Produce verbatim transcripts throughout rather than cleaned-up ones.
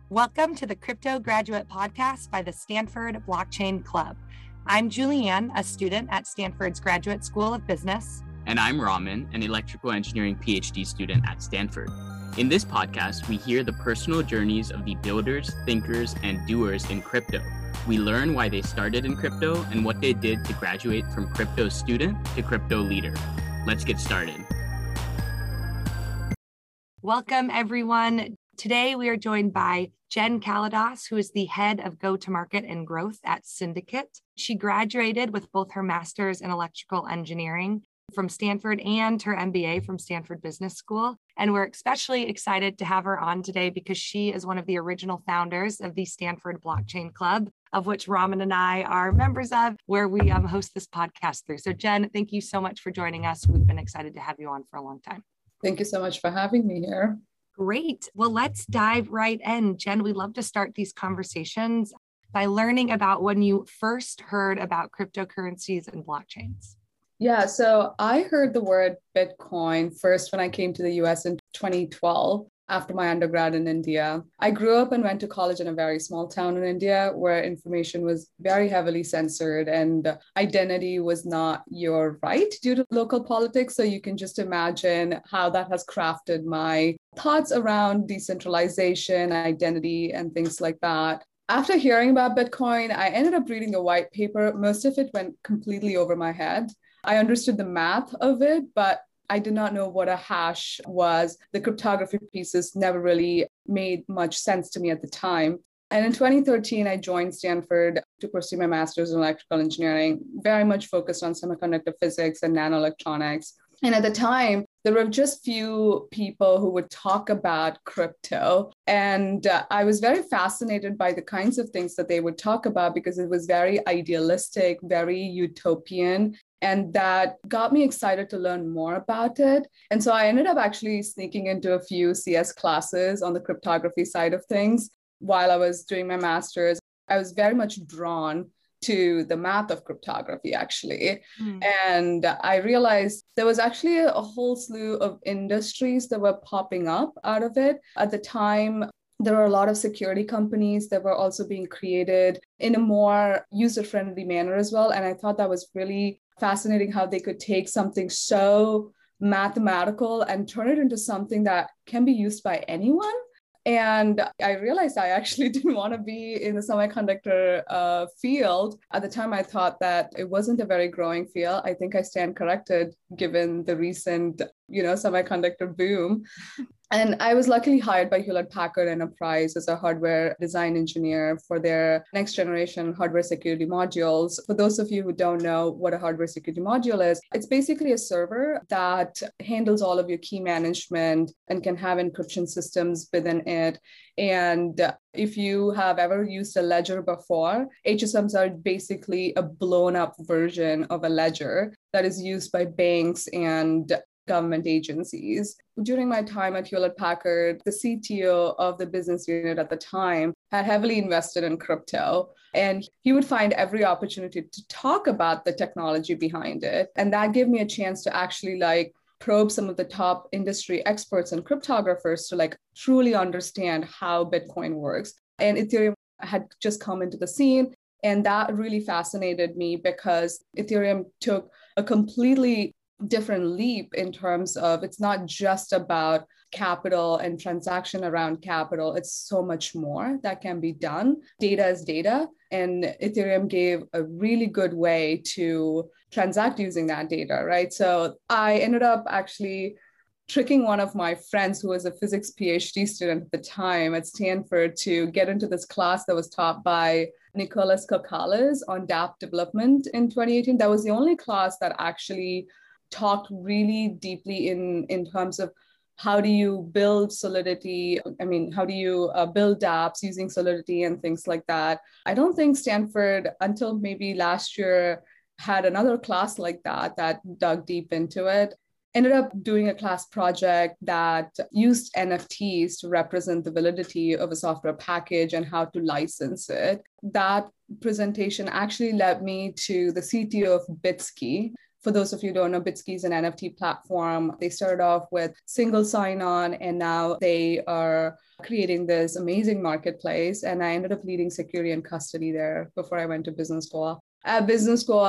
Welcome to the Crypto Graduate Podcast by the Stanford Blockchain Club. I'm Julianne, a student at Stanford's Graduate School of Business. And I'm Raman, an electrical engineering PhD student at Stanford. In this podcast, we hear the personal journeys of the builders, thinkers, and doers in crypto. We learn why they started in crypto and what they did to graduate from crypto student to crypto leader. Let's get started. Welcome, everyone. Today, we are joined by Jen Kaladas, who is the head of go-to-market and growth at Syndicate. She graduated with both her master's in electrical engineering from Stanford and her M B A from Stanford Business School. And we're especially excited to have her on today because she is one of the original founders of the Stanford Blockchain Club, of which Raman and I are members of, where we um, host this podcast through. So Jen, thank you so much for joining us. We've been excited to have you on for a long time. Thank you so much for having me here. Great. Well, let's dive right in. Jen, we love to start these conversations by learning about when you first heard about cryptocurrencies and blockchains. Yeah, so I heard the word Bitcoin first when I came to the U S in twenty twelve after my undergrad in India. I grew up and went to college in a very small town in India where information was very heavily censored and identity was not your right due to local politics. So you can just imagine how that has crafted my thoughts around decentralization, identity, and things like that. After hearing about Bitcoin, I ended up reading the white paper. Most of it went completely over my head. I understood the math of it, but I did not know what a hash was. The cryptography pieces never really made much sense to me at the time. And in twenty thirteen, I joined Stanford to pursue my master's in electrical engineering, very much focused on semiconductor physics and nanoelectronics. And at the time, there were just few people who would talk about crypto. And uh, I was very fascinated by the kinds of things that they would talk about because it was very idealistic, very utopian. And that got me excited to learn more about it. And so I ended up actually sneaking into a few C S classes on the cryptography side of things while I was doing my master's. I was very much drawn to the math of cryptography, actually. Mm. And I realized there was actually a, a whole slew of industries that were popping up out of it. At the time, there were a lot of security companies that were also being created in a more user-friendly manner as well. And I thought that was really fascinating how they could take something so mathematical and turn it into something that can be used by anyone. And I realized I actually didn't want to be in the semiconductor uh, field. At the time, I thought that it wasn't a very growing field. I think I stand corrected given the recent, you know, semiconductor boom. And I was luckily hired by Hewlett Packard Enterprise as a hardware design engineer for their next generation hardware security modules. For those of you who don't know what a hardware security module is, it's basically a server that handles all of your key management and can have encryption systems within it. And if you have ever used a ledger before, H S Ms are basically a blown up version of a ledger that is used by banks and government agencies. During my time at Hewlett Packard, the C T O of the business unit at the time had heavily invested in crypto, and he would find every opportunity to talk about the technology behind it. And that gave me a chance to actually like probe some of the top industry experts and cryptographers to like truly understand how Bitcoin works. And Ethereum had just come into the scene. And that really fascinated me because Ethereum took a completely different leap in terms of it's not just about capital and transaction around capital. It's so much more that can be done. Data is data. And Ethereum gave a really good way to transact using that data, right? So I ended up actually tricking one of my friends who was a physics PhD student at the time at Stanford to get into this class that was taught by Nicholas Kokkalis on dApp development in twenty eighteen. That was the only class that actually talked really deeply in, in terms of how do you build Solidity? I mean, how do you uh, build dApps using Solidity and things like that? I don't think Stanford, until maybe last year, had another class like that that dug deep into it. Ended up doing a class project that used N F Ts to represent the validity of a software package and how to license it. That presentation actually led me to the C T O of Bitski, For those of you who don't know, Bitski is an N F T platform. They started off with single sign-on, and now they are creating this amazing marketplace. And I ended up leading security and custody there before I went to business school. At business school,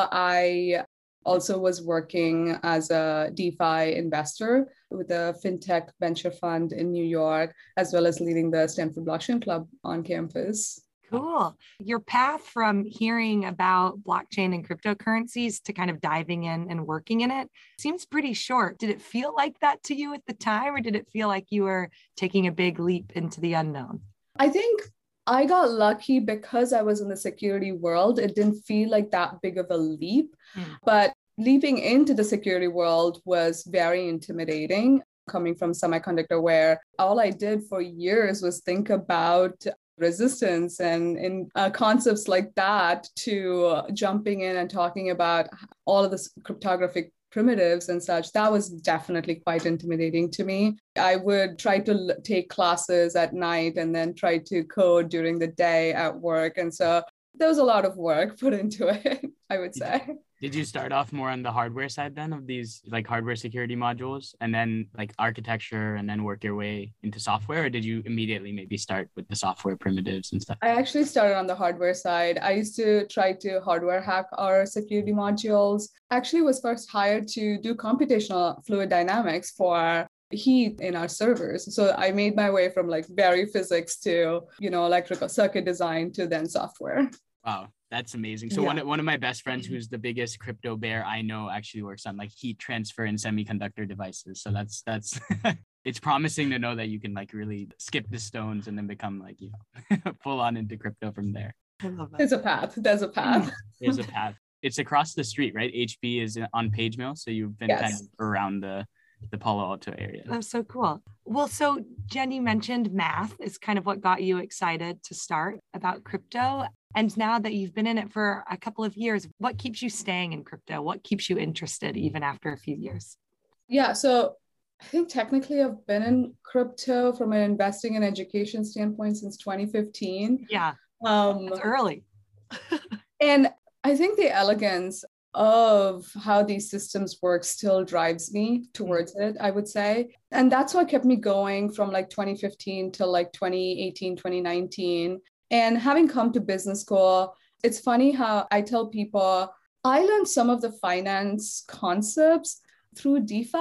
I also was working as a DeFi investor with a fintech venture fund in New York, as well as leading the Stanford Blockchain Club on campus. Cool. Your path from hearing about blockchain and cryptocurrencies to kind of diving in and working in it seems pretty short. Did it feel like that to you at the time, or did it feel like you were taking a big leap into the unknown? I think I got lucky because I was in the security world. It didn't feel like that big of a leap, mm. but leaping into the security world was very intimidating, coming from semiconductor, where all I did for years was think about resistance and in uh, concepts like that, to uh, jumping in and talking about all of the cryptographic primitives and such. That was definitely quite intimidating to me. I would try to l- take classes at night and then try to code during the day at work. And so there was a lot of work put into it, I would say. Did you start off more on the hardware side then of these like hardware security modules, and then like architecture, and then work your way into software? Or did you immediately maybe start with the software primitives and stuff? I actually started on the hardware side. I used to try to hardware hack our security modules. Actually was first hired to do computational fluid dynamics for heat in our servers. So I made my way from like very physics to, you know, electrical circuit design to then software. Wow. That's amazing. So yeah. one, one of my best friends, who's the biggest crypto bear I know, actually works on like heat transfer and semiconductor devices. So that's, that's, it's promising to know that you can like really skip the stones and then become like, you know, full on into crypto from there. I love that. There's a path. There's a path. There's a path. It's across the street, right? H B is on Page Mill. So you've been yes. kind of around the, the Palo Alto area. That's so cool. Well, so Jen, you mentioned math is kind of what got you excited to start about crypto. And now that you've been in it for a couple of years, what keeps you staying in crypto? What keeps you interested even after a few years? Yeah, so I think technically I've been in crypto from an investing and education standpoint since twenty fifteen. Yeah, um, that's early. And I think the elegance of how these systems work still drives me towards mm-hmm. it, I would say. And that's what kept me going from like twenty fifteen till like twenty eighteen, twenty nineteen. And having come to business school, it's funny how I tell people, I learned some of the finance concepts through DeFi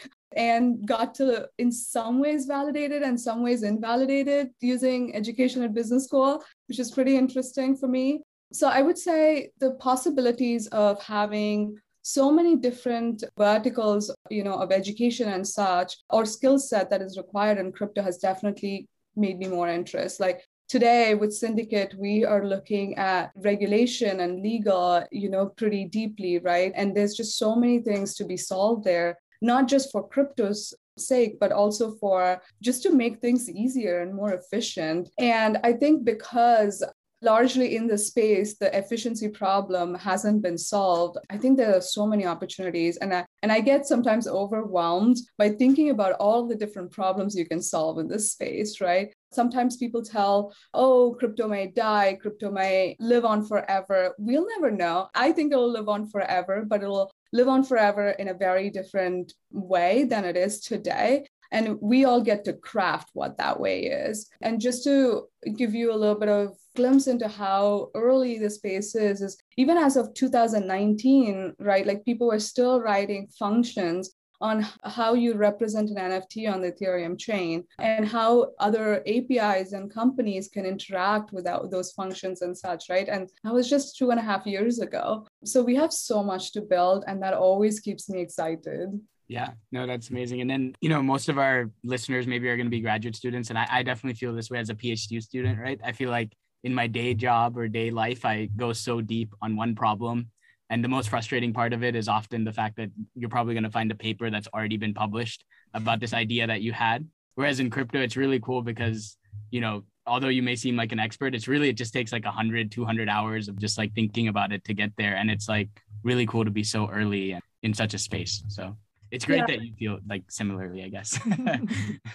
and got to, in some ways, validate it and some ways invalidate it using education at business school, which is pretty interesting for me. So I would say the possibilities of having so many different verticals, you know, of education and such, or skill set that is required in crypto has definitely made me more interest. Like, today with Syndicate, we are looking at regulation and legal, you know, pretty deeply, right? And there's just so many things to be solved there, not just for crypto's sake, but also for just to make things easier and more efficient. And I think because largely in the space, the efficiency problem hasn't been solved, I think there are so many opportunities. And I, and I get sometimes overwhelmed by thinking about all the different problems you can solve in this space, right? Sometimes people tell, oh, crypto may die, crypto may live on forever. We'll never know. I think it'll live on forever, but it'll live on forever in a very different way than it is today. And we all get to craft what that way is. And just to give you a little bit of glimpse into how early the space is, is even as of two thousand nineteen, right? Like people were still writing functions on how you represent an N F T on the Ethereum chain and how other A P Is and companies can interact with those functions and such, right? And that was just two and a half years ago. So we have so much to build, and that always keeps me excited. Yeah, no, that's amazing. And then, you know, most of our listeners maybe are going to be graduate students. And I, I definitely feel this way as a PhD student, right? I feel like in my day job or day life, I go so deep on one problem. And the most frustrating part of it is often the fact that you're probably going to find a paper that's already been published about this idea that you had. Whereas in crypto, it's really cool because, you know, although you may seem like an expert, it's really, it just takes like one hundred, two hundred hours of just like thinking about it to get there. And it's like really cool to be so early in such a space. So it's great yeah. that you feel like similarly, I guess.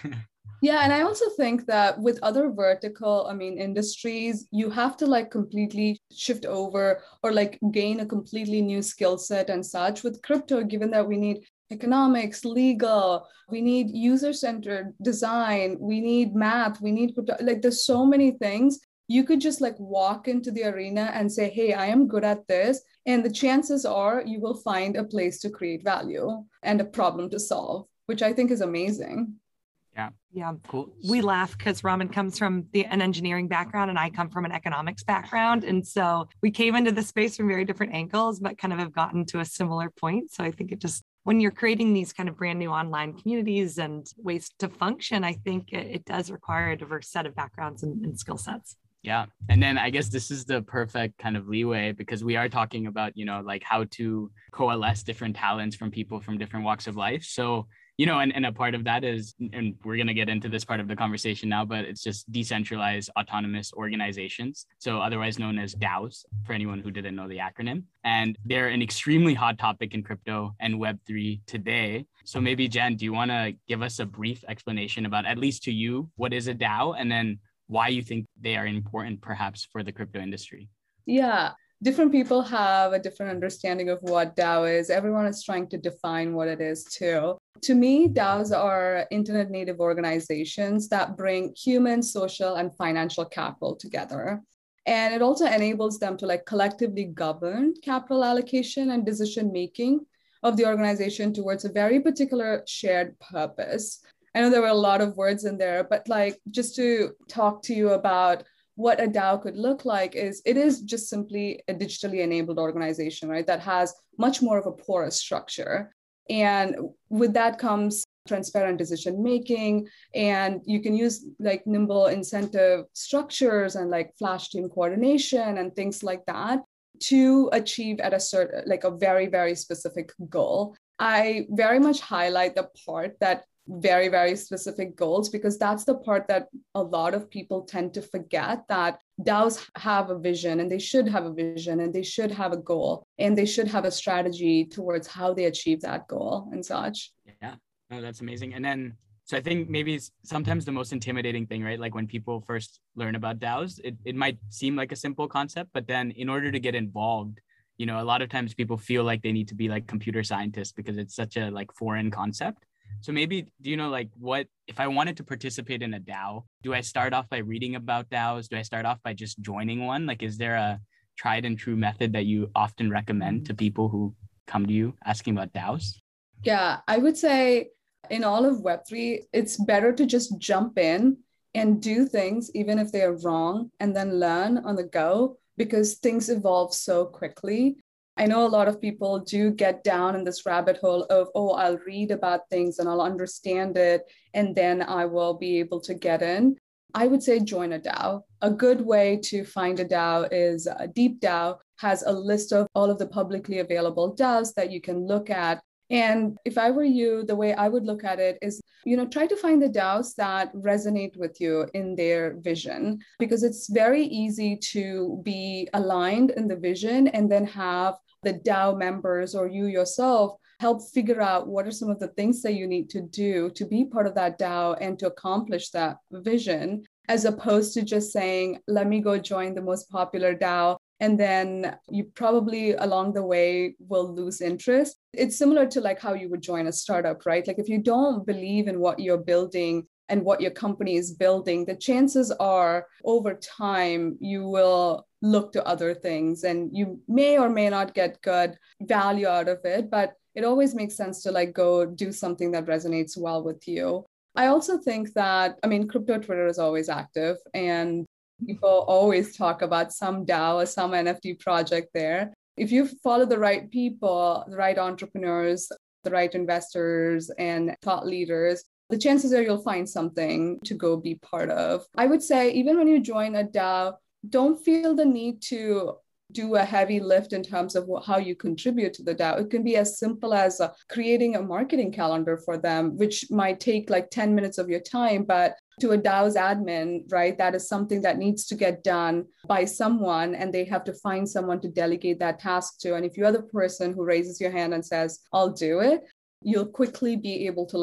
Yeah, and I also think that with other vertical, I mean, industries, you have to like completely shift over or like gain a completely new skill set and such. With crypto, given that we need economics, legal, we need user-centered design, we need math, we need crypto, like there's so many things. You could just like walk into the arena and say, hey, I am good at this. And the chances are you will find a place to create value and a problem to solve, which I think is amazing. Yeah. Yeah. Cool. We laugh because Raman comes from the, an engineering background and I come from an economics background. And so we came into the space from very different angles, but kind of have gotten to a similar point. So I think it just, when you're creating these kind of brand new online communities and ways to function, I think it, it does require a diverse set of backgrounds and, and skill sets. Yeah. And then I guess this is the perfect kind of leeway because we are talking about, you know, like how to coalesce different talents from people from different walks of life. So, you know, and, and a part of that is, and we're going to get into this part of the conversation now, but it's just decentralized autonomous organizations. So otherwise known as DAOs, for anyone who didn't know the acronym. And they're an extremely hot topic in crypto and Web three today. So maybe Jen, do you want to give us a brief explanation about, at least to you, what is a DAO and then why you think they are important perhaps for the crypto industry? Yeah. Different people have a different understanding of what DAO is. Everyone is trying to define what it is too. To me, DAOs are internet native organizations that bring human, social, and financial capital together. And it also enables them to like collectively govern capital allocation and decision making of the organization towards a very particular shared purpose. I know there were a lot of words in there, but like just to talk to you about what a DAO could look like is it is just simply a digitally enabled organization, right? That has much more of a porous structure. And with that comes transparent decision making. And you can use like nimble incentive structures and like flash team coordination and things like that to achieve at a certain, like a very, very specific goal. I very much highlight the part that very, very specific goals, because that's the part that a lot of people tend to forget, that DAOs have a vision and they should have a vision and they should have a goal and they should have a strategy towards how they achieve that goal and such. Yeah, no, that's amazing. And then, so I think maybe sometimes the most intimidating thing, right? Like when people first learn about DAOs, it, it might seem like a simple concept, but then in order to get involved, you know, a lot of times people feel like they need to be like computer scientists because it's such a like foreign concept. So maybe, do you know, like what, if I wanted to participate in a DAO, do I start off by reading about DAOs? Do I start off by just joining one? Like, is there a tried and true method that you often recommend to people who come to you asking about DAOs? Yeah, I would say in all of Web three, it's better to just jump in and do things, even if they are wrong, and then learn on the go, because things evolve so quickly. I know a lot of people do get down in this rabbit hole of, oh, I'll read about things and I'll understand it, and then I will be able to get in. I would say join a DAO. A good way to find a DAO is uh, DeepDAO has a list of all of the publicly available DAOs that you can look at. And if I were you, the way I would look at it is, you know, try to find the DAOs that resonate with you in their vision, because it's very easy to be aligned in the vision and then have the DAO members or you yourself help figure out what are some of the things that you need to do to be part of that DAO and to accomplish that vision, as opposed to just saying, let me go join the most popular DAO. And then you probably along the way will lose interest. It's similar to like how you would join a startup, right? Like if you don't believe in what you're building and what your company is building, the chances are over time you will look to other things and you may or may not get good value out of it, but it always makes sense to like go do something that resonates well with you. I also think that, I mean, crypto Twitter is always active and people always talk about some DAO or some N F T project there. If you follow the right people, the right entrepreneurs, the right investors and thought leaders, the chances are you'll find something to go be part of. I would say even when you join a DAO, don't feel the need to do a heavy lift in terms of how you contribute to the DAO. It can be as simple as uh, creating a marketing calendar for them, which might take like ten minutes of your time, but to a DAO's admin, right, that is something that needs to get done by someone and they have to find someone to delegate that task to. And if you're the person who raises your hand and says, I'll do it, you'll quickly be able to like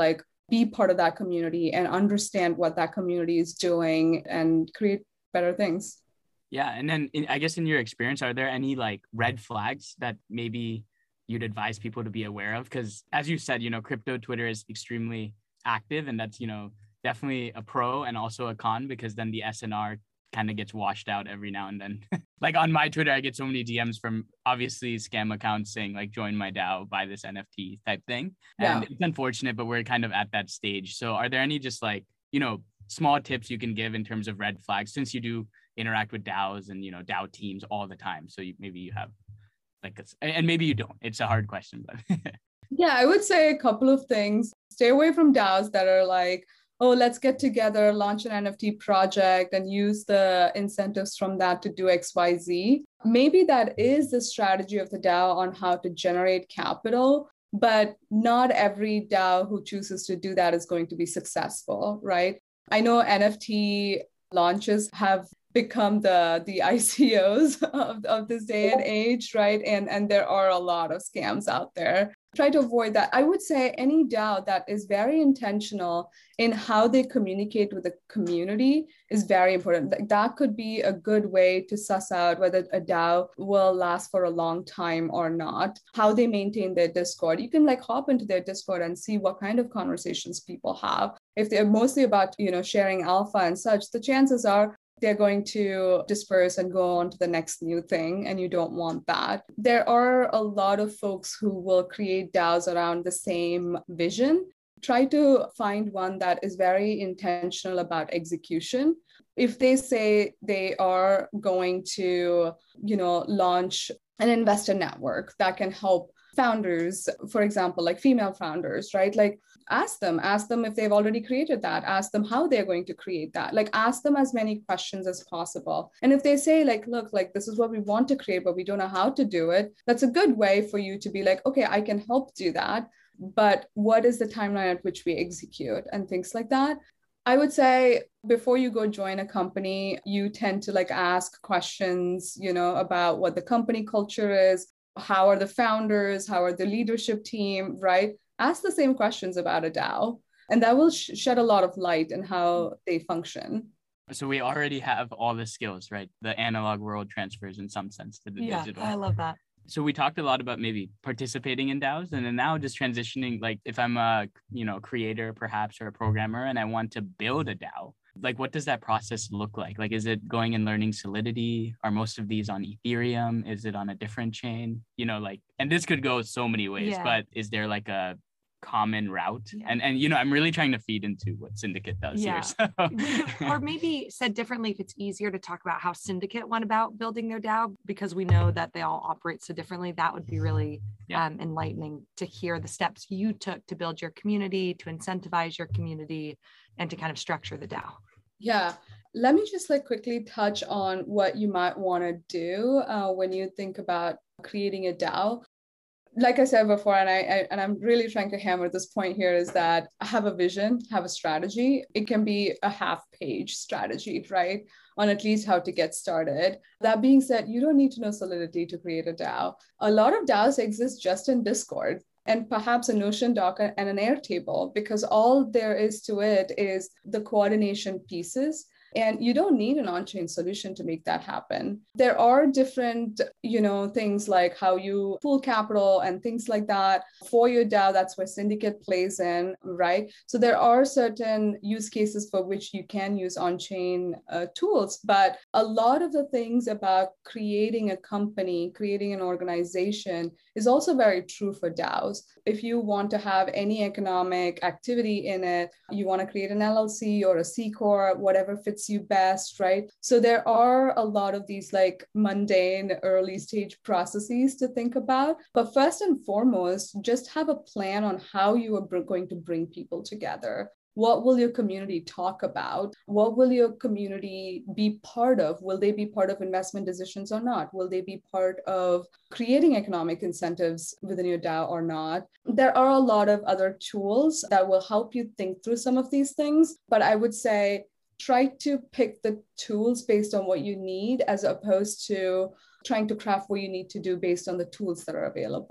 be part of that community and understand what that community is doing and create better things. Yeah. And then in, I guess in your experience, are there any like red flags that maybe you'd advise people to be aware of? Because as you said, you know, crypto Twitter is extremely active, and that's, you know, definitely a pro and also a con, because then the S N R kind of gets washed out every now and then. Like on my Twitter, I get so many D Ms from obviously scam accounts saying like, join my DAO, buy this N F T type thing. And yeah, it's unfortunate, but we're kind of at that stage. So are there any just like, you know, small tips you can give in terms of red flags, since you do interact with DAOs and, you know, DAO teams all the time? So you, maybe you have like, a, and maybe you don't, it's a hard question, but. Yeah, I would say a couple of things. Stay away from DAOs that are like, oh, let's get together, launch an N F T project and use the incentives from that to do X Y Z. Maybe that is the strategy of the DAO on how to generate capital, but not every DAO who chooses to do that is going to be successful, right? I know N F T launches have become the, the I C Os of, of this day and age, right? And, and there are a lot of scams out there. Try to avoid that. I would say any DAO that is very intentional in how they communicate with the community is very important. That could be a good way to suss out whether a DAO will last for a long time or not. How they maintain their Discord. You can like hop into their Discord and see what kind of conversations people have. If they're mostly about, you know, sharing alpha and such, the chances are they're going to disperse and go on to the next new thing, and you don't want that. There are a lot of folks who will create DAOs around the same vision. Try to find one that is very intentional about execution. If they say they are going to, you know, launch an investor network that can help founders, for example, like female founders, right? Like ask them, ask them if they've already created that, ask them how they're going to create that, like ask them as many questions as possible. And if they say like, look, like this is what we want to create, but we don't know how to do it, that's a good way for you to be like, okay, I can help do that. But what is the timeline at which we execute and things like that? I would say before you go join a company, you tend to like ask questions, you know, about what the company culture is. How are the founders? How are the leadership team, right? Ask the same questions about a DAO, and that will sh- shed a lot of light in how they function. So we already have all the skills, right? The analog world transfers in some sense to the yeah, digital. I love that. So we talked a lot about maybe participating in DAOs, and then now just transitioning, like if I'm a, you know, creator perhaps or a programmer and I want to build a DAO, like what does that process look like? Like, is it going and learning Solidity? Are most of these on Ethereum? Is it on a different chain? You know, like, and this could go so many ways, yeah. But is there like a common route? Yeah. And, and, you know, I'm really trying to feed into what Syndicate does yeah. here. So. Or maybe said differently, if it's easier to talk about how Syndicate went about building their DAO, because we know that they all operate so differently, that would be really yeah. um, enlightening to hear the steps you took to build your community, to incentivize your community, and to kind of structure the DAO. Yeah. Let me just like quickly touch on what you might want to do uh, when you think about creating a DAO. Like I said before, and I, I and I'm really trying to hammer this point here, is that have a vision, have a strategy. It can be a half page strategy, right? On at least how to get started. That being said, you don't need to know Solidity to create a DAO. A lot of DAOs exist just in Discord, and perhaps a Notion doc and an Airtable, because all there is to it is the coordination pieces. And you don't need an on-chain solution to make that happen. There are different, you know, things like how you pool capital and things like that for your DAO. That's where Syndicate plays in, right? So there are certain use cases for which you can use on-chain uh, tools, but a lot of the things about creating a company, creating an organization is also very true for DAOs. If you want to have any economic activity in it, you want to create an L L C or a C Corp, whatever fits you best, right? So there are a lot of these like mundane early stage processes to think about. But first and foremost, just have a plan on how you are going to bring people together. What will your community talk about? What will your community be part of? Will they be part of investment decisions or not? Will they be part of creating economic incentives within your DAO or not? There are a lot of other tools that will help you think through some of these things, but I would say try to pick the tools based on what you need, as opposed to trying to craft what you need to do based on the tools that are available.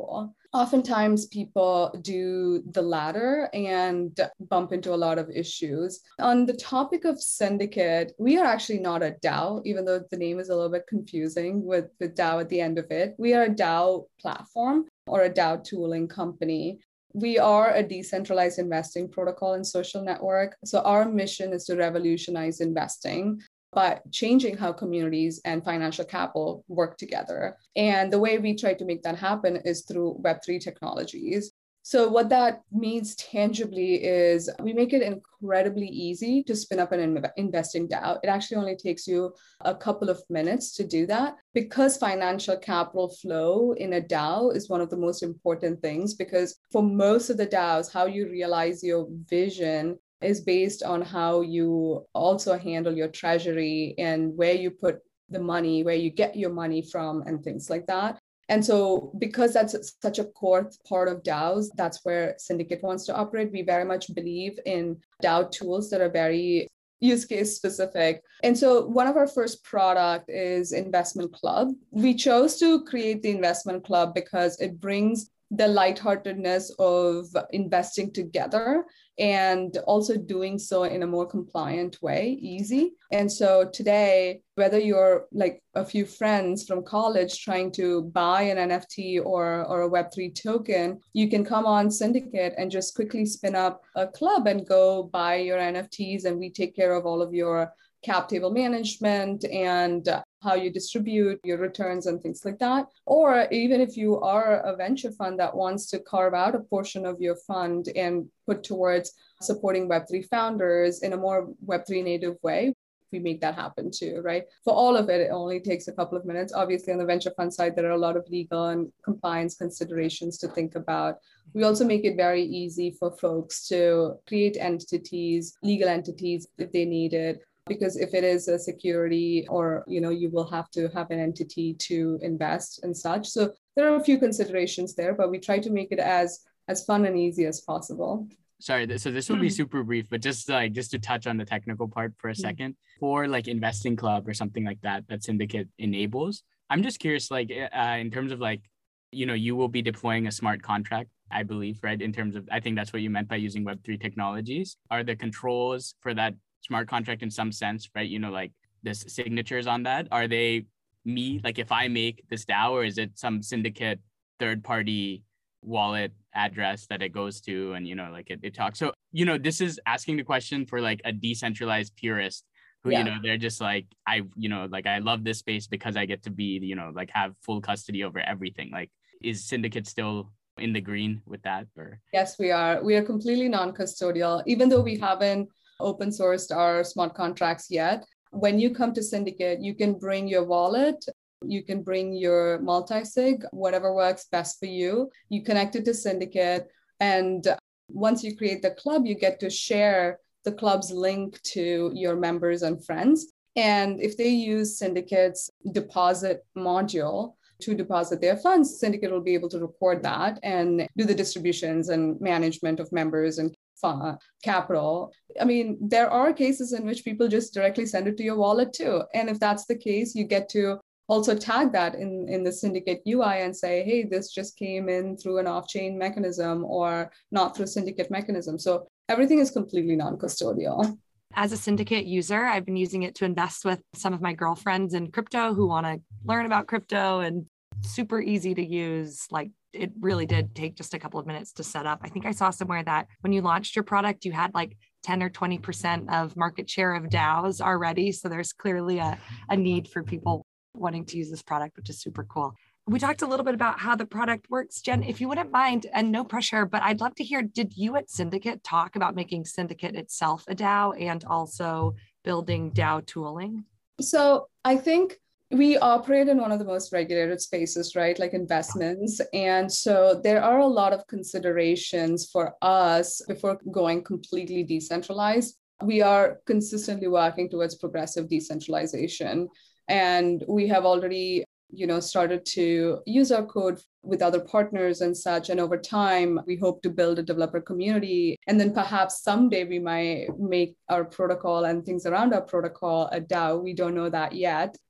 Oftentimes, people do the latter and bump into a lot of issues. On the topic of syndicate, we are actually not a DAO, even though the name is a little bit confusing with the DAO at the end of it. We are a DAO platform or a DAO tooling company. We are a decentralized investing protocol and social network. So our mission is to revolutionize investing by changing how communities and financial capital work together. And the way we try to make that happen is through Web three technologies. So what that means tangibly is we make it incredibly easy to spin up an investing DAO. It actually only takes you a couple of minutes to do that, because financial capital flow in a DAO is one of the most important things, because for most of the DAOs, how you realize your vision is based on how you also handle your treasury and where you put the money, where you get your money from, and things like that. And so because that's such a core part of DAOs, that's where Syndicate wants to operate. We very much believe in DAO tools that are very use case specific. And so one of our first product is Investment Club. We chose to create the Investment Club because it brings the lightheartedness of investing together and also doing so in a more compliant way, easy. And so today, whether you're like a few friends from college trying to buy an N F T or, or a Web three token, you can come on Syndicate and just quickly spin up a club and go buy your N F Ts, and we take care of all of your cap table management and how you distribute your returns and things like that. Or even if you are a venture fund that wants to carve out a portion of your fund and put towards supporting Web three founders in a more Web three native way, we make that happen too, right? For all of it, it only takes a couple of minutes. Obviously, on the venture fund side, there are a lot of legal and compliance considerations to think about. We also make it very easy for folks to create entities, legal entities if they need it. Because if it is a security, or, you know, you will have to have an entity to invest and such. So there are a few considerations there, but we try to make it as, as fun and easy as possible. Sorry, so this will be super brief, but just like just to touch on the technical part for a second, for like Investing Club or something like that, that Syndicate enables. I'm just curious, like uh, in terms of like, you know, you will be deploying a smart contract, I believe, right? In terms of, I think that's what you meant by using Web three technologies. Are the controls for that smart contract in some sense, right? You know, like the signatures on that, are they me? Like if I make this DAO, or is it some Syndicate third party wallet address that it goes to, and, you know, like it, it talks. So, you know, this is asking the question for like a decentralized purist who, yeah. you know, they're just like, I, you know, like I love this space because I get to be, you know, like have full custody over everything. Like, is Syndicate still in the green with that? Or yes, we are. We are completely non-custodial, even though we haven't open sourced our smart contracts yet. When you come to Syndicate, you can bring your wallet, you can bring your multi-sig, whatever works best for you. You connect it to Syndicate, and once you create the club, you get to share the club's link to your members and friends. And if they use Syndicate's deposit module to deposit their funds, Syndicate will be able to record that and do the distributions and management of members and Uh, capital. I mean, there are cases in which people just directly send it to your wallet too. And if that's the case, you get to also tag that in, in the Syndicate U I and say, hey, this just came in through an off-chain mechanism or not through Syndicate mechanism. So everything is completely non-custodial. As a Syndicate user, I've been using it to invest with some of my girlfriends in crypto who want to learn about crypto, and super easy to use. Like, it really did take just a couple of minutes to set up. I think I saw somewhere that when you launched your product, you had like ten or twenty percent of market share of DAOs already. So there's clearly a, a need for people wanting to use this product, which is super cool. We talked a little bit about how the product works. Jen, if you wouldn't mind, and no pressure, but I'd love to hear, did you at Syndicate talk about making Syndicate itself a DAO and also building DAO tooling? So I think we operate in one of the most regulated spaces, right? Like investments. And so there are a lot of considerations for us before going completely decentralized. We are consistently working towards progressive decentralization. And we have already, you know, started to use our code with other partners and such. And over time, we hope to build a developer community. And then perhaps someday we might make our protocol and things around our protocol a DAO. We don't know that yet.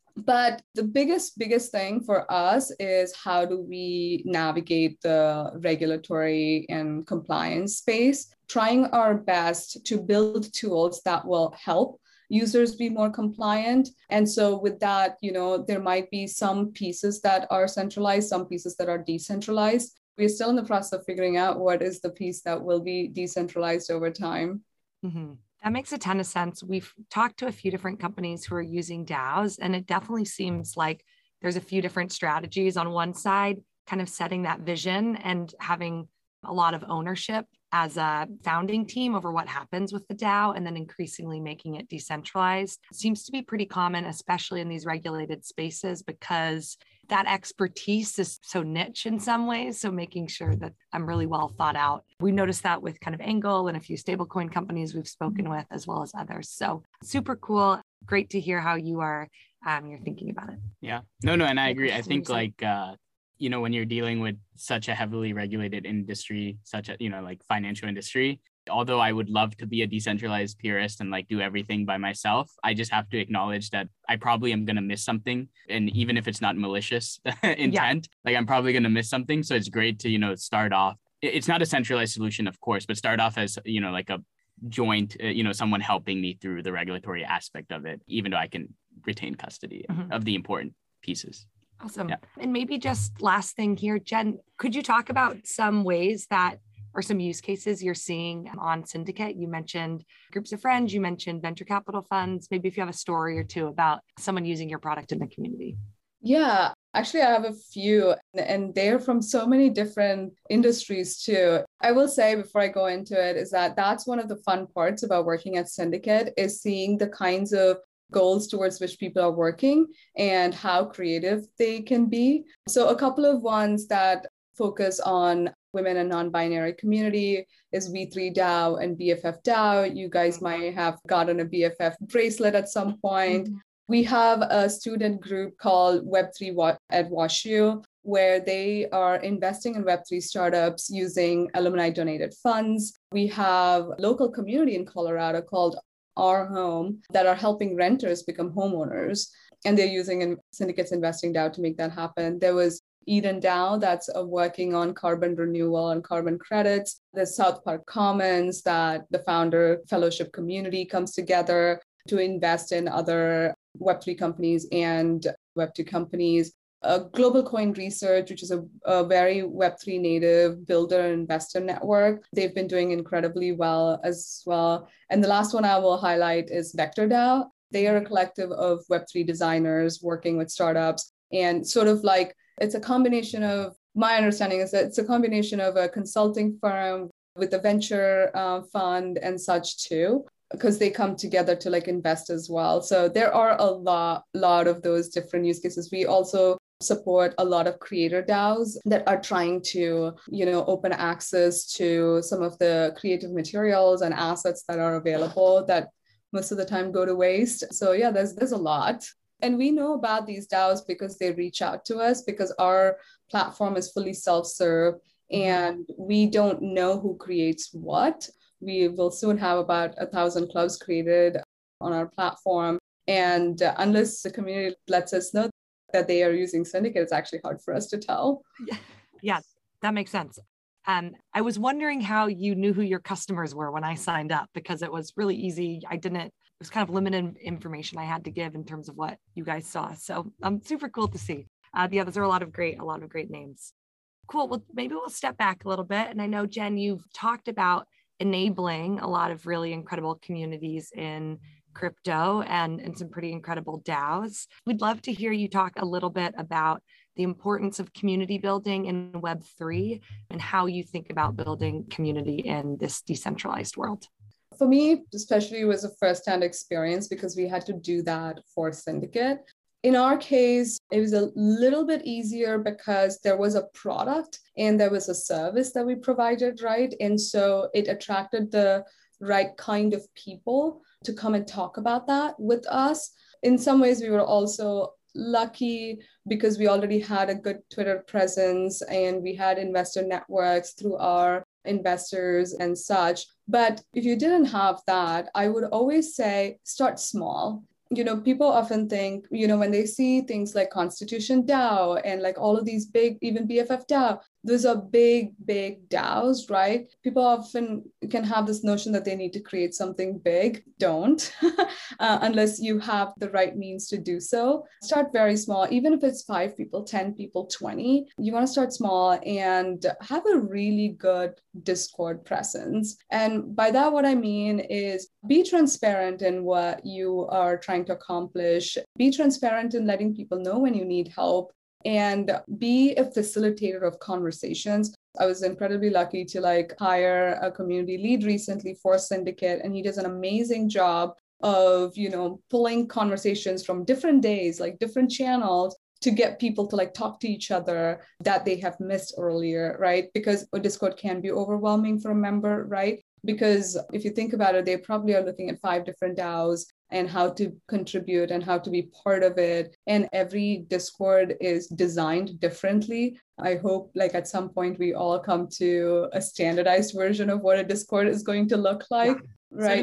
But the biggest, biggest thing for us is how do we navigate the regulatory and compliance space, trying our best to build tools that will help users be more compliant. And so with that, you know, there might be some pieces that are centralized, some pieces that are decentralized. We're still in the process of figuring out what is the piece that will be decentralized over time. Mm-hmm. That makes a ton of sense. We've talked to a few different companies who are using DAOs, and it definitely seems like there's a few different strategies. On one side, kind of setting that vision and having a lot of ownership as a founding team over what happens with the DAO, and then increasingly making it decentralized. It seems to be pretty common, especially in these regulated spaces, because that expertise is so niche in some ways. So making sure that I'm really well thought out. We noticed that with kind of Angle and a few stablecoin companies we've spoken with, as well as others. So super cool. Great to hear how you are, um, you're thinking about it. Yeah, no, no. And I agree. I think like, uh, you know, when you're dealing with such a heavily regulated industry, such a, you know, like financial industry, although I would love to be a decentralized purist and like do everything by myself, I just have to acknowledge that I probably am going to miss something. And even if it's not malicious intent, yeah. like I'm probably going to miss something. So it's great to, you know, start off. It's not a centralized solution, of course, but start off as, you know, like a joint, uh, you know, someone helping me through the regulatory aspect of it, even though I can retain custody mm-hmm. of the important pieces. Awesome. Yeah. And maybe just last thing here, Jen, could you talk about some ways that or some use cases you're seeing on Syndicate? You mentioned groups of friends, you mentioned venture capital funds. Maybe if you have a story or two about someone using your product in the community. Yeah, actually, I have a few, and they're from so many different industries too. I will say before I go into it is that that's one of the fun parts about working at Syndicate is seeing the kinds of goals towards which people are working and how creative they can be. So a couple of ones that focus on women and non-binary community is V three DAO and B F F DAO. You guys might have gotten a B F F bracelet at some point. Mm-hmm. We have a student group called Web three at WashU, where they are investing in Web three startups using alumni donated funds. We have a local community in Colorado called Our Home that are helping renters become homeowners. And they're using Syndicate's Investing DAO to make that happen. There was Eden DAO that's uh, working on carbon renewal and carbon credits. There's South Park Commons that the founder fellowship community comes together to invest in other Web three companies and Web two companies. Uh, Global Coin Research, which is a, a very Web three native builder and investor network. They've been doing incredibly well as well. And the last one I will highlight is Vector DAO. They are a collective of Web three designers working with startups, and sort of like it's a combination of, my understanding is that it's a combination of a consulting firm with a venture uh, fund and such too, because they come together to like invest as well. So there are a lot, lot of those different use cases. We also support a lot of creator DAOs that are trying to, you know, open access to some of the creative materials and assets that are available that most of the time go to waste. So yeah, there's there's a lot. And we know about these DAOs because they reach out to us because our platform is fully self-serve and we don't know who creates what. We will soon have about a thousand clubs created on our platform. And uh, unless the community lets us know that they are using Syndicate, it's actually hard for us to tell. Yeah, yeah, that makes sense. Um, I was wondering how you knew who your customers were when I signed up, because it was really easy. I didn't, it was kind of limited information I had to give in terms of what you guys saw. So um, super cool to see. Uh, yeah, those are a lot of great, a lot of great names. Cool. Well, maybe we'll step back a little bit. And I know, Jen, you've talked about enabling a lot of really incredible communities in crypto and, and some pretty incredible DAOs. We'd love to hear you talk a little bit about the importance of community building in Web three and how you think about building community in this decentralized world. For me, especially, it was a first-hand experience because we had to do that for Syndicate. In our case, it was a little bit easier because there was a product and there was a service that we provided, right? And so it attracted the right kind of people to come and talk about that with us. In some ways, we were also lucky because we already had a good Twitter presence and we had investor networks through our investors and such. But if you didn't have that, I would always say start small. you know, people often think, you know, when they see things like Constitution DAO and like all of these big, even B F F DAO, those are big, big DAOs, right? People often can have this notion that they need to create something big. Don't, uh, unless you have the right means to do so. Start very small, even if it's five people, ten people, twenty. You want to start small and have a really good Discord presence. And by that, what I mean is be transparent in what you are trying to accomplish. Be transparent in letting people know when you need help, and be a facilitator of conversations. I was incredibly lucky to like hire a community lead recently for Syndicate, and he does an amazing job of, you know, pulling conversations from different days, like different channels, to get people to like talk to each other that they have missed earlier, right? Because Discord can be overwhelming for a member, right? Because if you think about it, they probably are looking at five different DAOs and how to contribute and how to be part of it. And every Discord is designed differently. I hope like at some point we all come to a standardized version of what a Discord is going to look like, yeah, right?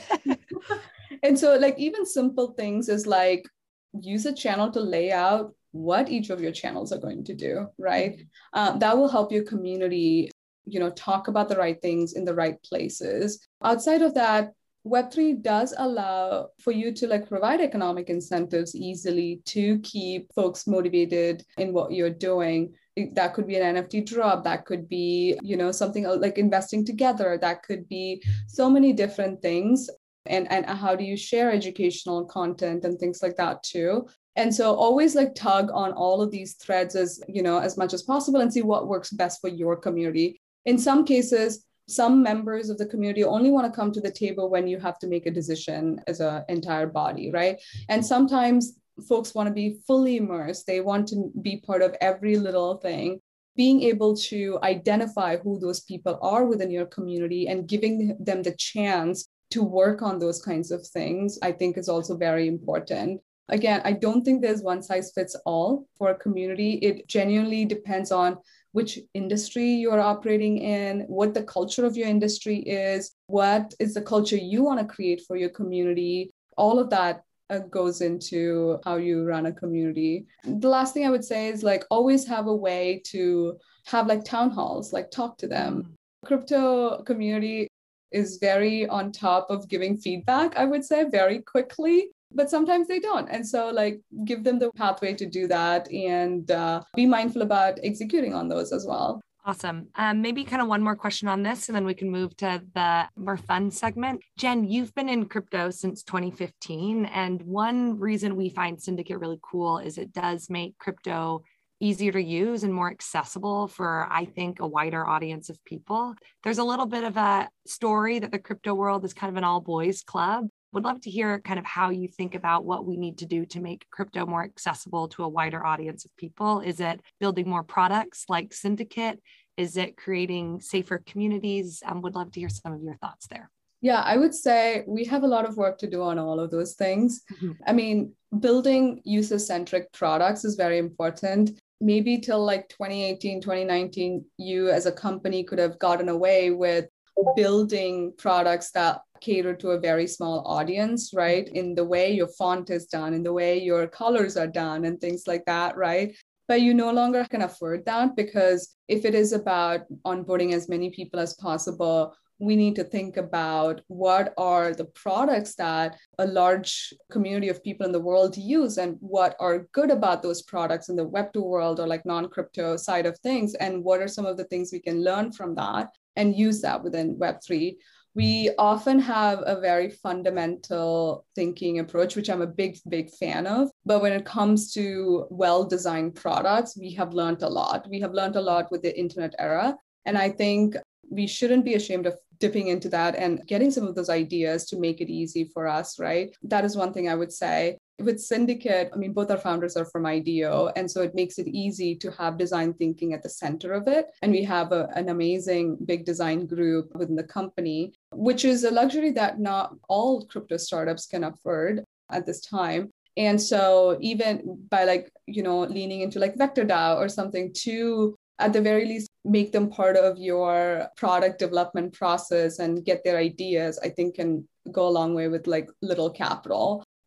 And so like even simple things is like use a channel to lay out what each of your channels are going to do, right? Mm-hmm. Um, that will help your community, you know, talk about the right things in the right places. Outside of that, Web three does allow for you to like provide economic incentives easily to keep folks motivated in what you're doing. That could be an N F T drop, that could be, you know, something like investing together, that could be so many different things. And, and how do you share educational content and things like that too. And so always like tug on all of these threads as, you know, as much as possible and see what works best for your community. In some cases, some members of the community only want to come to the table when you have to make a decision as an entire body, right? And sometimes folks want to be fully immersed. They want to be part of every little thing. Being able to identify who those people are within your community and giving them the chance to work on those kinds of things, I think is also very important. Again, I don't think there's one size fits all for a community. It genuinely depends on which industry you're operating in, what the culture of your industry is, what is the culture you want to create for your community. All of that uh, goes into how you run a community. The last thing I would say is like always have a way to have like town halls, like talk to them. Mm-hmm. Crypto community is very on top of giving feedback, I would say, very quickly. But sometimes they don't. And so like give them the pathway to do that and uh, be mindful about executing on those as well. Awesome. Um, maybe kind of one more question on this, and then we can move to the more fun segment. Jen, you've been in crypto since twenty fifteen. And one reason we find Syndicate really cool is it does make crypto easier to use and more accessible for, I think, a wider audience of people. There's a little bit of a story that the crypto world is kind of an all boys club. Would love to hear kind of how you think about what we need to do to make crypto more accessible to a wider audience of people. Is it building more products like Syndicate? Is it creating safer communities? Um, would love to hear some of your thoughts there. Yeah, I would say we have a lot of work to do on all of those things. Mm-hmm. I mean, building user-centric products is very important. Maybe till like twenty eighteen, twenty nineteen, you as a company could have gotten away with building products that cater to a very small audience, right? In the way your font is done, in the way your colors are done and things like that, right? But you no longer can afford that, because if it is about onboarding as many people as possible, we need to think about what are the products that a large community of people in the world use and what are good about those products in the Web two world or like non-crypto side of things. And what are some of the things we can learn from that and use that within Web three. We often have a very fundamental thinking approach, which I'm a big, big fan of. But when it comes to well-designed products, we have learned a lot. We have learned a lot with the internet era. And I think we shouldn't be ashamed of dipping into that and getting some of those ideas to make it easy for us, right? That is one thing I would say. With Syndicate, I mean, both our founders are from IDEO, and so it makes it easy to have design thinking at the center of it. And we have a, an amazing big design group within the company, which is a luxury that not all crypto startups can afford at this time. And so even by like, you know, leaning into like VectorDAO or something to, at the very least, make them part of your product development process and get their ideas, I think can go a long way with like little capital.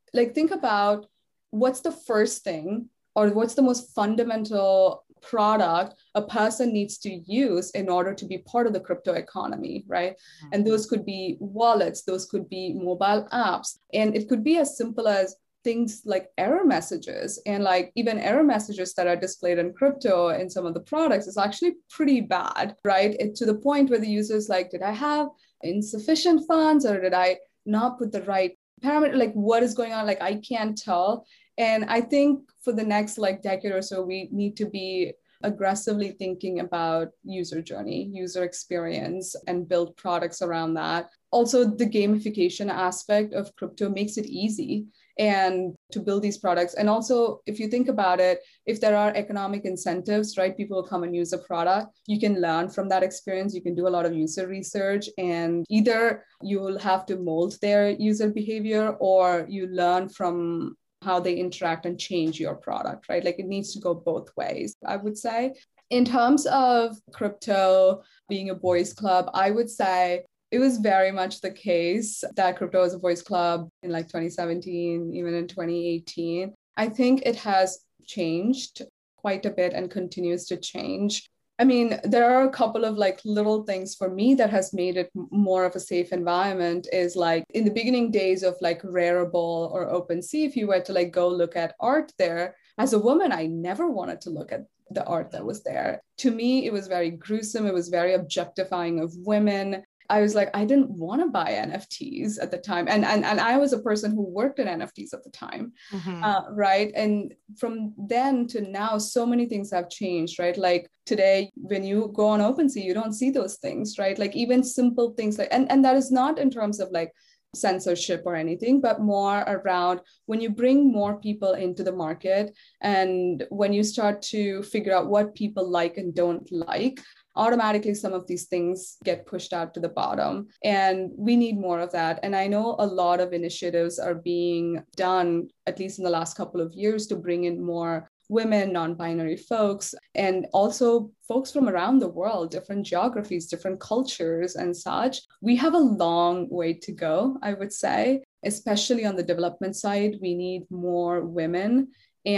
like think about what's the first thing or what's the most fundamental product a person needs to use in order to be part of the crypto economy, right? Mm-hmm. And those could be wallets, those could be mobile apps, and it could be as simple as things like error messages. And like even error messages that are displayed in crypto in some of the products is actually pretty bad, right? It, to the point where the user is like, did I have insufficient funds or did I not put the right parameter? Like what is going on? Like I can't tell. And I think for the next like decade or so, we need to be aggressively thinking about user journey, user experience, and build products around that. Also, the gamification aspect of crypto makes it easy and to build these products. And also, if you think about it, if there are economic incentives, right, people will come and use a product, you can learn from that experience. You can do a lot of user research, and either you will have to mold their user behavior or you learn from how they interact and change your product, right? Like it needs to go both ways, I would say. In terms of crypto being a boys club, I would say it was very much the case that crypto was a boys club in like twenty seventeen, even in twenty eighteen. I think it has changed quite a bit and continues to change. I mean, there are a couple of like little things for me that has made it more of a safe environment is like in the beginning days of like Rarible or OpenSea, if you were to like go look at art there, as a woman, I never wanted to look at the art that was there. To me, it was very gruesome. It was very objectifying of women. I was like, I didn't want to buy N F Ts at the time. And, and, and I was a person who worked in N F Ts at the time, mm-hmm. uh, right? And from then to now, so many things have changed, right? Like today, when you go on OpenSea, you don't see those things, right? Like even simple things like, and, and that is not in terms of like censorship or anything, but more around when you bring more people into the market and when you start to figure out what people like and don't like, automatically some of these things get pushed out to the bottom, and we need more of that. And I know a lot of initiatives are being done, at least in the last couple of years, to bring in more women, non-binary folks, and also folks from around the world, different geographies, different cultures and such. We have a long way to go, I would say, especially on the development side. We need more women.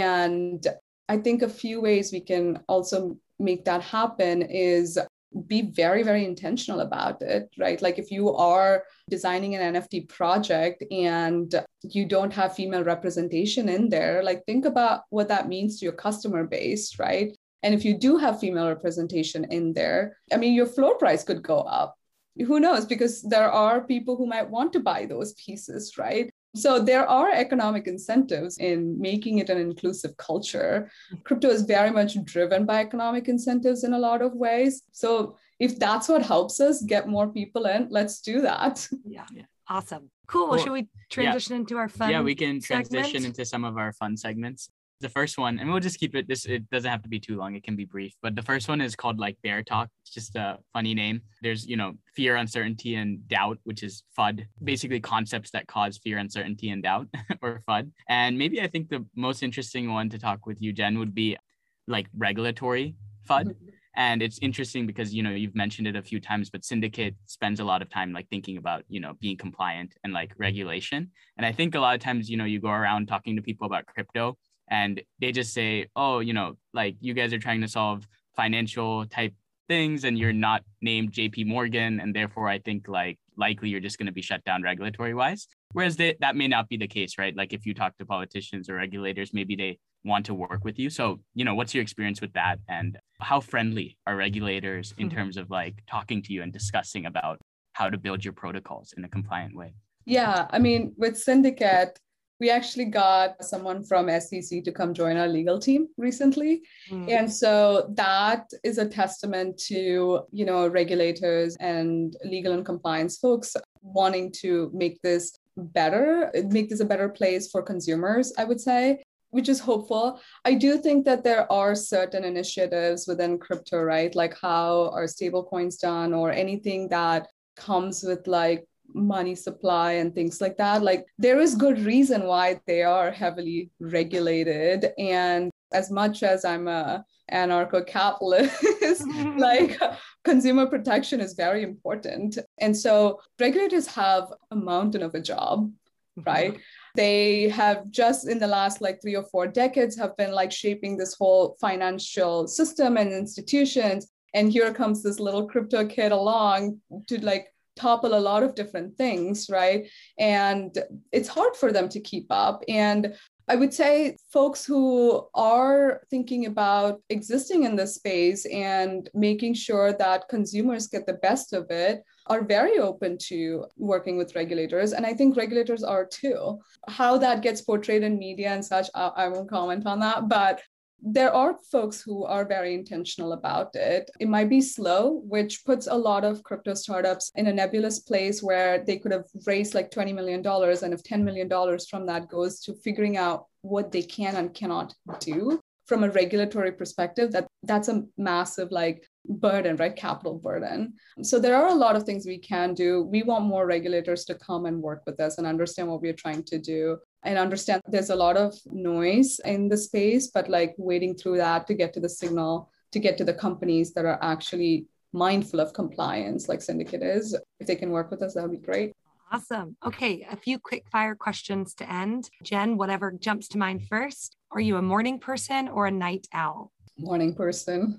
And I think a few ways we can also make that happen is be very, very intentional about it, right? Like if you are designing an N F T project and you don't have female representation in there, like think about what that means to your customer base, right? And if you do have female representation in there, I mean, your floor price could go up. Who knows? Because there are people who might want to buy those pieces, right? So there are economic incentives in making it an inclusive culture. Crypto is very much driven by economic incentives in a lot of ways. So if that's what helps us get more people in, let's do that. Yeah. yeah. Awesome. Cool. Well, should we transition yeah. into our fun Yeah, we can transition segment? into some of our fun segments. The first one, and we'll just keep it this, it doesn't have to be too long. It can be brief, but the first one is called like Bear Talk. It's just a funny name. There's, you know, fear, uncertainty, and doubt, which is FUD, basically concepts that cause fear, uncertainty, and doubt or FUD. And maybe I think the most interesting one to talk with you, Jen, would be like regulatory FUD. Mm-hmm. And it's interesting because, you know, you've mentioned it a few times, but Syndicate spends a lot of time like thinking about, you know, being compliant and like regulation. And I think a lot of times, you know, you go around talking to people about crypto and they just say, oh, you know, like you guys are trying to solve financial type things and you're not named J P Morgan. And therefore, I think like likely you're just going to be shut down regulatory wise. Whereas they, that may not be the case, right? Like if you talk to politicians or regulators, maybe they want to work with you. So, you know, what's your experience with that? And how friendly are regulators in mm-hmm. terms of like talking to you and discussing about how to build your protocols in a compliant way? Yeah, I mean, with Syndicate, we actually got someone from S E C to come join our legal team recently. Mm. And so that is a testament to, you know, regulators and legal and compliance folks wanting to make this better, make this a better place for consumers, I would say, which is hopeful. I do think that there are certain initiatives within crypto, right? Like how are stablecoins done or anything that comes with like money supply and things like that. Like there is good reason why they are heavily regulated. And as much as I'm a anarcho-capitalist, like consumer protection is very important. And so regulators have a mountain of a job, right? They have just in the last like three or four decades have been like shaping this whole financial system and institutions. And here comes this little crypto kid along to like topple a lot of different things, right? And it's hard for them to keep up. And I would say folks who are thinking about existing in this space and making sure that consumers get the best of it are very open to working with regulators. And I think regulators are too. How that gets portrayed in media and such, I, I won't comment on that, but there are folks who are very intentional about it. It might be slow, which puts a lot of crypto startups in a nebulous place where they could have raised like twenty million dollars. And if ten million dollars from that goes to figuring out what they can and cannot do from a regulatory perspective, that that's a massive like burden, right? Capital burden. So there are a lot of things we can do. We want more regulators to come and work with us and understand what we're trying to do. And understand there's a lot of noise in the space, but like wading through that to get to the signal, to get to the companies that are actually mindful of compliance, like Syndicate is. If they can work with us, that would be great. Awesome. Okay, a few quick fire questions to end. Jen, whatever jumps to mind first. Are you a morning person or a night owl? Morning person.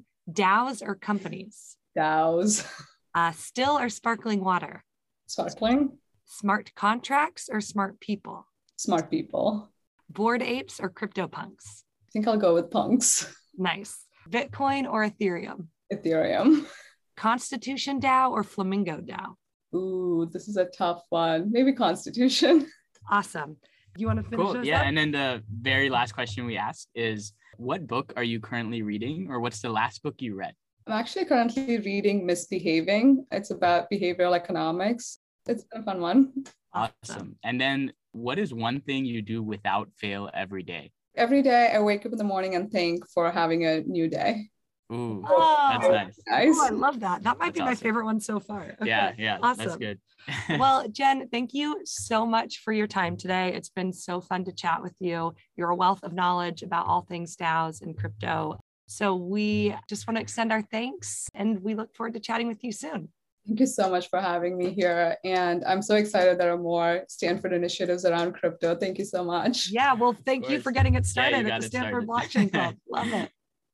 DAOs or companies? DAOs. Uh, still or sparkling water? Sparkling. Smart contracts or smart people? Smart people. Bored apes or CryptoPunks? I think I'll go with punks. Nice. Bitcoin or Ethereum? Ethereum. Constitution DAO or Flamingo DAO? Ooh, this is a tough one. Maybe Constitution. Awesome. You want to finish Cool. this Yeah. up? And then the very last question we ask is, what book are you currently reading, or what's the last book you read? I'm actually currently reading Misbehaving. It's about behavioral economics. It's been a fun one. Awesome. And then what is one thing you do without fail every day? Every day I wake up in the morning and thank for having a new day. Ooh, Oh, that's nice. Nice. Oh, I love that. That might That's be my awesome. favorite one so far. Okay. Yeah, yeah, Awesome. that's good. Well, Jen, thank you so much for your time today. It's been so fun to chat with you. You're a wealth of knowledge about all things DAOs and crypto. So we just want to extend our thanks, and we look forward to chatting with you soon. Thank you so much for having me here. And I'm so excited there are more Stanford initiatives around crypto. Thank you so much. Yeah, well, thank you course. for getting it Yeah, started you at got the it Stanford started. Blockchain Club. Love it.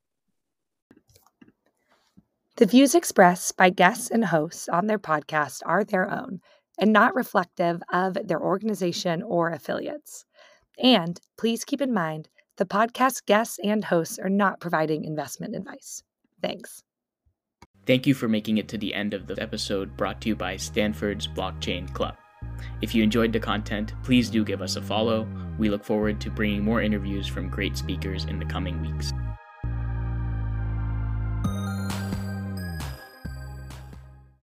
The views expressed by guests and hosts on their podcast are their own and not reflective of their organization or affiliates. And please keep in mind, the podcast guests and hosts are not providing investment advice. Thanks. Thank you for making it to the end of the episode, brought to you by Stanford's Blockchain Club. If you enjoyed the content, please do give us a follow. We look forward to bringing more interviews from great speakers in the coming weeks.